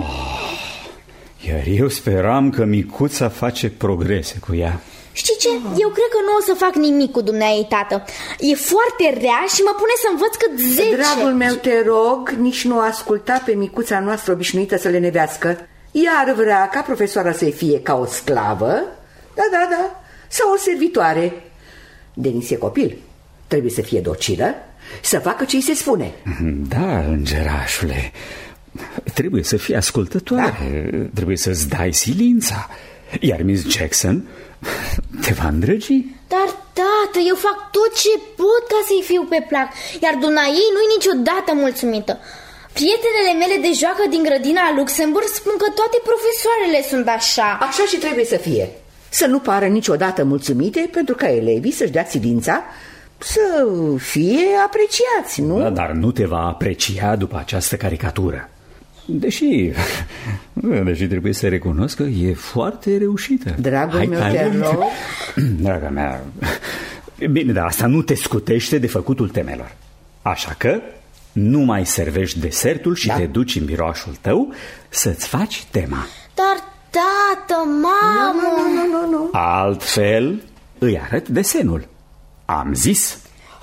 Iar eu speram că micuța face progrese cu ea. Știi ce? Eu cred că nu o să fac nimic cu dumneavoastră, tată. E foarte rea și mă pune să învăț cât 10. Dragul meu, te rog, nici nu asculta pe micuța noastră obișnuită să le nevească. Iar vrea ca profesoara să fie ca o sclavă, da, sau o servitoare. Denis e copil, trebuie să fie docilă, să facă ce-i se spune. Da, îngerașule, trebuie să fii ascultătoare, trebuie să-ți dai silința. Iar Miss Jackson te va îndrăgi. Dar, tată, eu fac tot ce pot ca să-i fiu pe plac, iar dumneaei nu-i niciodată mulțumită. Prietenele mele de joacă din grădina Luxemburg spun că toate profesoarele sunt așa. Așa și trebuie să fie. Să nu pară niciodată mulțumite, pentru ca elevii să-și dea silința, să fie apreciați, nu? Da, dar nu te va aprecia după această caricatură. Deși trebuie să recunosc că e foarte reușită. Dragul meu, te rog. Draga mea, bine, dar asta nu te scutește de făcutul temelor. Așa că nu mai servești desertul și te duci în biroașul tău să-ți faci tema. Dar, tată, mamă... Nu. Altfel îi arăt desenul. Am zis.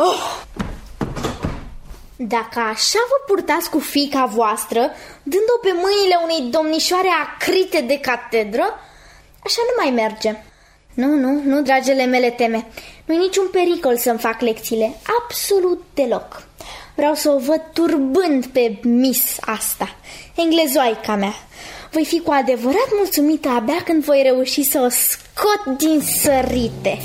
Dacă așa vă purtați cu fiica voastră, dând-o pe mâinile unei domnișoare acrite de catedră, așa nu mai merge. Nu, dragele mele teme. Nu-i niciun pericol să-mi fac lecțiile. Absolut deloc. Vreau să o văd turbând pe Miss asta, englezoaica mea. Voi fi cu adevărat mulțumită abia când voi reuși să o scot din sărite.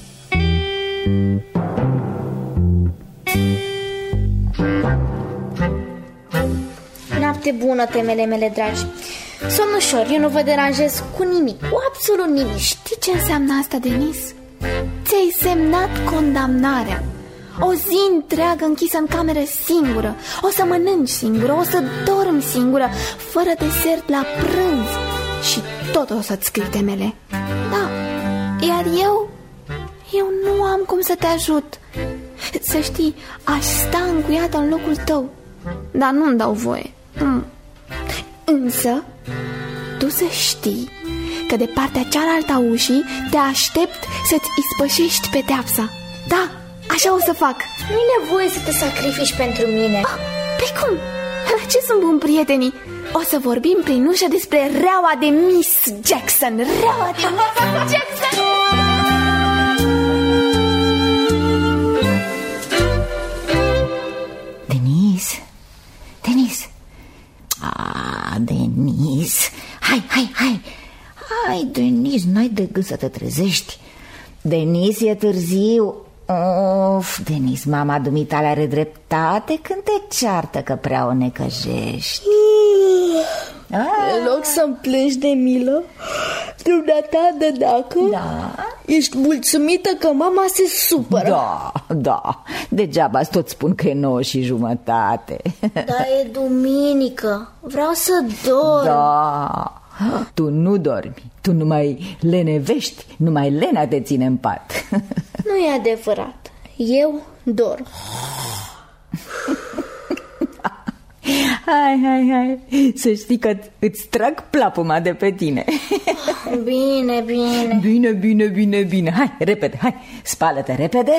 Noapte bună, temele mele dragi. Somn ușor, eu nu vă deranjez cu nimic, cu absolut nimic. Știi ce înseamnă asta, Denis? Ți-ai semnat condamnarea. O zi întreagă închisă în cameră singură. O să mănânci singură, o să dormi singură, fără desert la prânz. Și tot o să-ți scrii temele. Da, iar eu nu am cum să te ajut. Să știi, aș sta încuiată în locul tău, dar nu-mi dau voie. Însă, tu să știi că de partea cealaltă a ușii te aștept să-ți ispășești pedeapsa. Da, așa o să fac. Nu-i nevoie să te sacrifici pentru mine. Păi cum? La ce sunt buni prietenii? O să vorbim prin ușă despre reaua de Miss Jackson. Reaua de Miss Jackson. Denis. Denis. Hai, Denis, n-ai de gând să te trezești. Denis, e târziu. Of, Denis, mama dumitale are dreptate când te ceartă că prea o necăjești. În loc să-mi plângi de milă, dumneata de dacă ești mulțumită că mama se supără. Da, degeaba tot spun că e 9:30. Dar e duminică, vreau să dorm. Da, tu nu dormi, tu numai lenevești, numai lena te ține în pat. Nu e adevărat, eu dorm. Hai, să știi că îți trag plapuma de pe tine. Bine. Hai, repede, spală-te repede.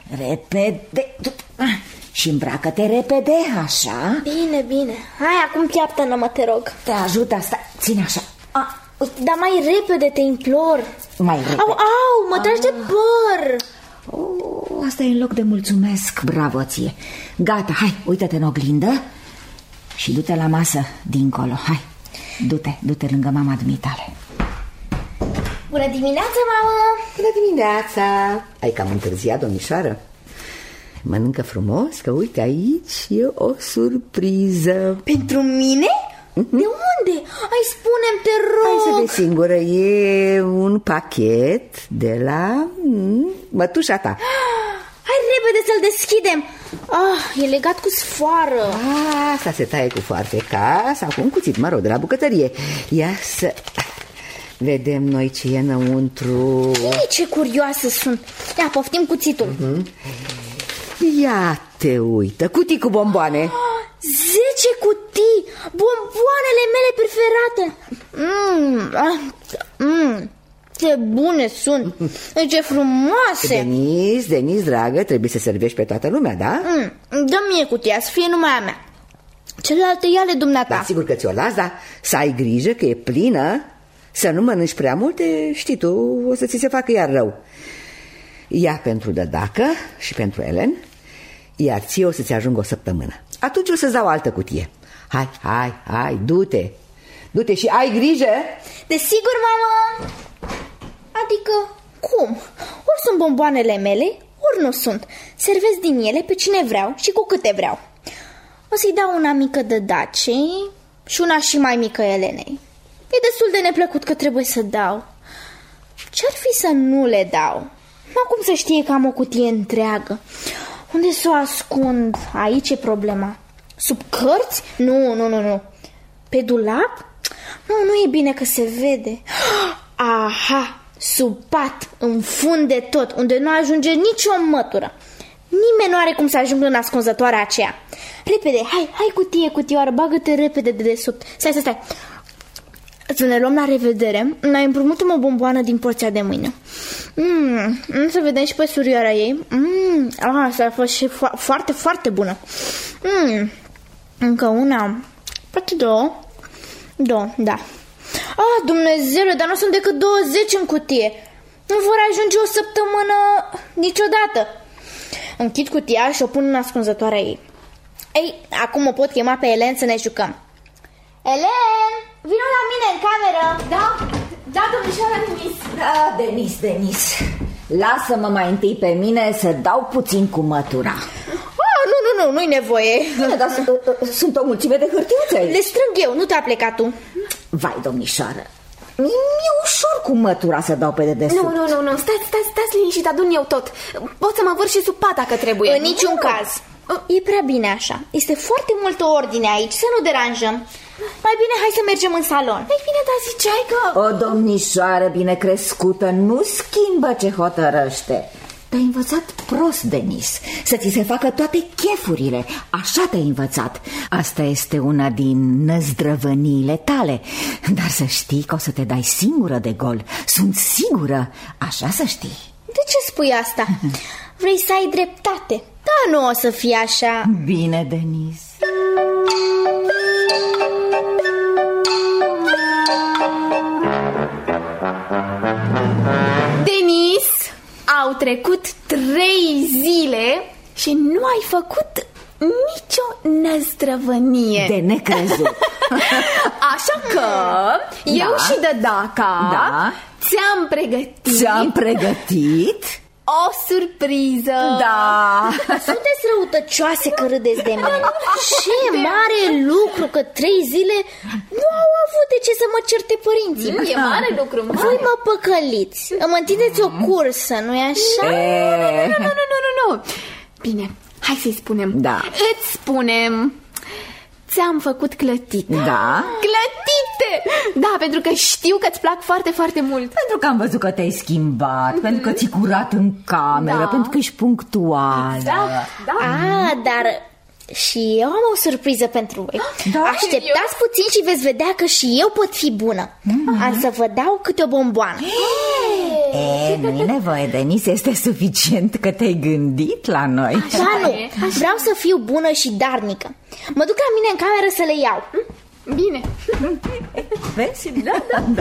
Și îmbracă-te repede, așa. Bine. Hai, acum piaptă-nă-mă, te rog. Te ajută asta, ține așa. Dar mai repede, te implor. Mai repede. Au, mă tragi de păr. Asta e în loc de mulțumesc. Bravo ție. Gata, hai, uită-te în oglindă și du-te la masă dincolo. Hai, du-te lângă mama dumitale. Bună dimineața, mamă. Bună dimineața. Ai cam întârziat, domnișoară? Mănâncă frumos, că uite aici e o surpriză. Pentru mine? De unde? Hai, spune-mi, te rog. Hai să vezi singură, e un pachet de la mătușa ta. Hai repede să-l deschidem. E legat cu sfoară. Asta se taie cu foarfeca sau cu un cuțit, mă rog, de la bucătărie. Ia să vedem noi ce e înăuntru. Ce curioasă sunt. Ia, poftim cuțitul. Ia te uită, cutii cu bomboane. 10 cutii, bomboanele mele preferate. Ce bune sunt. Ce frumoase. Denis, dragă, trebuie să servești pe toată lumea, da? Dă-mi mie cutia, să fie numai a mea. Celelalte ia-le dumneata. Da, sigur că ți-o las, dar să ai grijă că e plină. Să nu mănânci prea multe, știi tu, o să ți se facă iar rău. Ia pentru dădacă și pentru Ellen, iar ție o să-ți ajungă o săptămână. Atunci o să-ți dau altă cutie. Hai, du-te și ai grijă. Desigur, mamă. Adică, cum? Ori sunt bomboanele mele, ori nu sunt. Servesc din ele pe cine vreau și cu câte vreau. O să-i dau una mică Dădacei și una și mai mică Elenei. E destul de neplăcut că trebuie să dau. Ce-ar fi să nu le dau? Nu cum să știe că am o cutie întreagă. Unde să o ascund? Aici e problema. Sub cărți? Nu. Pe dulap? Nu e bine că se vede. Aha, sub pat, în fund de tot, unde nu ajunge nicio mătură. Nimeni nu are cum să ajungă în ascunzătoarea aceea. Repede, hai cutioară, bagă-te repede de desubt. Stai. Să ne luăm la revedere. Mai împrumutăm o bomboană din porția de mâine. Să vedem și pe surioara ei. Asta a fost și foarte, foarte bună. Încă una. Poate două, da. Dumnezeule, dar nu sunt decât 20 în cutie. Nu vor ajunge o săptămână niciodată. Închid cutia și o pun în ascunzătoarea ei. Ei, acum o pot chema pe Ellen să ne jucăm. Ellen, vină la mine în cameră. Da, domnișoara Denis. Da, Denis, lasă-mă mai întâi pe mine să dau puțin cu mătura. Nu-i nevoie. Bine, dar sunt o mulțime de hârtiuțe aici. Le strâng eu, nu te-a plecat tu. Vai, domnișoară, mi-e ușor cu mătura să dau pe dedesubt. Nu, stați liniștit, adun eu tot. Pot să mă vârș și sub pat dacă trebuie. În niciun caz. E prea bine așa. Este foarte multă ordine aici, să nu deranjăm. Mai bine hai să mergem în salon. Ei bine, dar ziceai că... O domnișoară bine crescută nu schimbă ce hotărăște. Te-ai învățat prost, Denis, să ți se facă toate chefurile. Așa te-ai învățat. Asta este una din năzdrăvăniile tale. Dar să știi că o să te dai singură de gol. Sunt sigură, așa să știi. De ce spui asta? Vrei să ai dreptate. Da, nu o să fie așa. Bine, Denis. Denis, au trecut 3 zile și nu ai făcut nicio năzdrăvănie. De necrezut. Așa că eu și Dădaca ți-am pregătit o surpriză. Da. Sunteți răutăcioase că râdeți de mine. Ce mare lucru că 3 zile nu au avut de ce să mă certe părinții. E mare lucru, mare. Voi mă păcăliți. Îmi întindeți o cursă, nu-i așa? Nu. Bine, hai să-i spunem. Da. Îți spunem. Ți-am făcut clătite. Da? Clătite! Da, pentru că știu că îți plac foarte, foarte mult. Pentru că am văzut că te-ai schimbat, pentru că ți-ai curat în cameră, pentru că ești punctuală. Da. Dar și eu am o surpriză pentru voi. Așteptați puțin și veți vedea că și eu pot fi bună. Am să vă dau câte o bomboană. Nu-i nevoie, Denise, este suficient că te-ai gândit la noi. Nu, vreau să fiu bună și darnică. Mă duc la mine în cameră să le iau. Bine. Vezi? Da.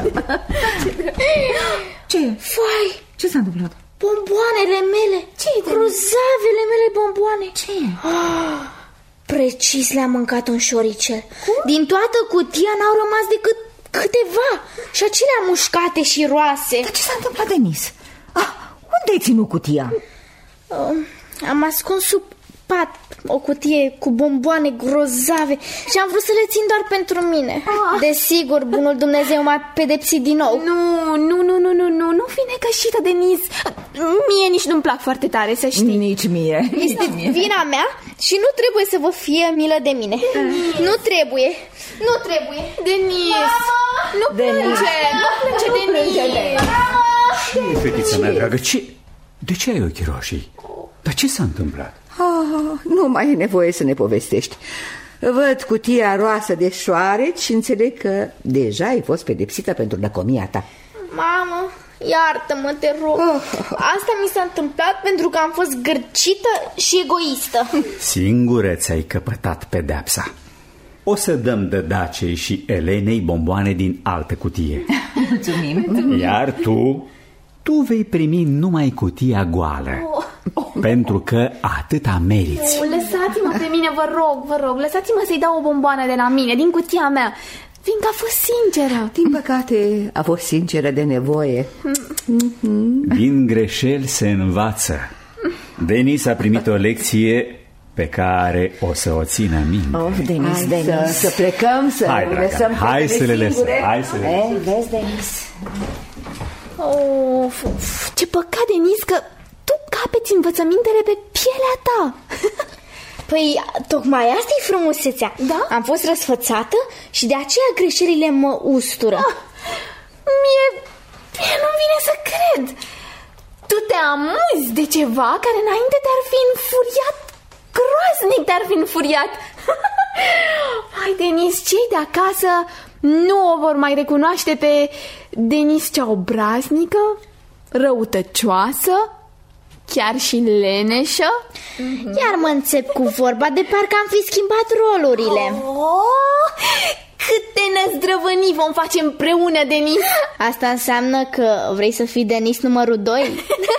Ce? Vai, Ce s-a întâmplat? bomboanele mele. Grozavele mele bomboane. Ce? Precis le-am mâncat un șoricel. Din toată cutia n-au rămas decât câteva. Și acelea mușcate și roase. Dar ce s-a întâmplat, Denise? Unde ai ținut cutia? Am ascuns sub pat o cutie cu bomboane grozave și am vrut să le țin doar pentru mine. Desigur, bunul Dumnezeu m-a pedepsit din nou. Nu fi necășită, Denise. Mie nici nu-mi plac foarte tare, să știi. Nici mie. Este vina mea și nu trebuie să vă fie milă de mine. Nu trebuie. Denise, nu plânge, Denise. Ce, fetița mea dragă, de ce ai ochii roșii? Dar ce s-a întâmplat? Nu mai e nevoie să ne povestești. Văd cutia roasă de șoareci și înțeleg că deja ai fost pedepsită pentru lăcomia ta. Mamă, iartă-mă, te rog. Asta mi s-a întâmplat pentru că am fost gârcită și egoistă. Singură ți-ai căpătat pedeapsa. O să dăm Dădacei și Elenei bomboane din altă cutie. Mulțumim. Iar tu vei primi numai cutia goală. Pentru că atâta meriți. Lăsați-mă pe mine, vă rog. Lăsați-mă să-i dau o bomboană de la mine, din cutia mea, fiindcă a fost sinceră. Din păcate a fost sinceră de nevoie. Din greșeli se învață. Denis a primit o lecție pe care o să o țină minte. Denis. Să plecăm, să hai, le lăsăm. Hai să le lăsăm. Vezi, Denis? Ce păcat, Denis, că tu capeți învățămintele pe pielea ta. Păi, tocmai asta e frumusețea. Da? Am fost răsfățată și de aceea greșelile mă ustură. Mie nu-mi vine să cred. Tu te amuzi de ceva care înainte te-ar fi înfuriat. Groaznic te-ar fi înfuriat. Hai, Denis, cei de acasă nu o vor mai recunoaște pe Denis cea obraznică, răutăcioasă, chiar și leneșă. Iar mă înțep cu vorba de parcă am fi schimbat rolurile. Câte năzdrăvănii vom face împreună, Denis. Asta înseamnă că vrei să fii Denis numărul 2?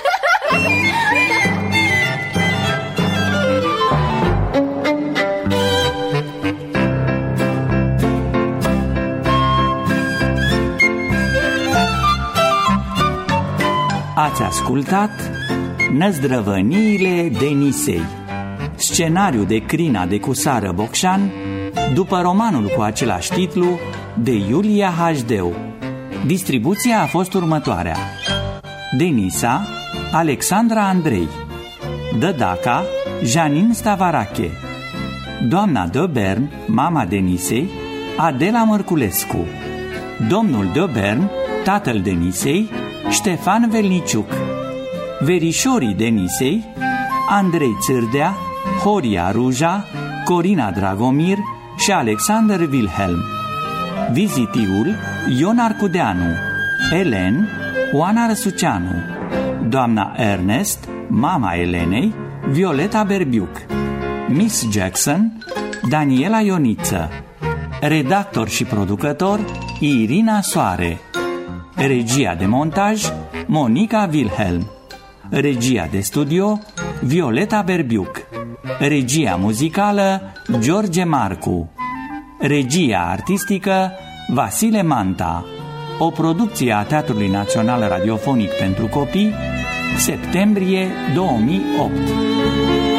Ați ascultat Năzdrăvăniile Denisei, scenariu de Crina de Cusară Bocșan, după romanul cu același titlu de Iulia Hajdeu. Distribuția a fost următoarea: Denisa, Alexandra Andrei; Dădaca, Janin Stavarache; doamna Dobern, mama Denisei, Adela Mărculescu; domnul Dobern, tatăl Denisei, Ștefan Velniciuc; verișorii Denisei, Andrei Țârdea, Horia Ruja, Corina Dragomir și Alexander Wilhelm; vizitiul, Ion Arcudeanu; Elen, Oana Răsuceanu; doamna Ernest, mama Elenei, Violeta Berbiuc; Miss Jackson, Daniela Ioniță; redactor și producător, Irina Soare; regia de montaj, Monica Wilhelm; regia de studio, Violeta Berbiuc; regia muzicală, George Marcu; regia artistică, Vasile Manta. O producție a Teatrului Național Radiofonic pentru Copii, septembrie 2008.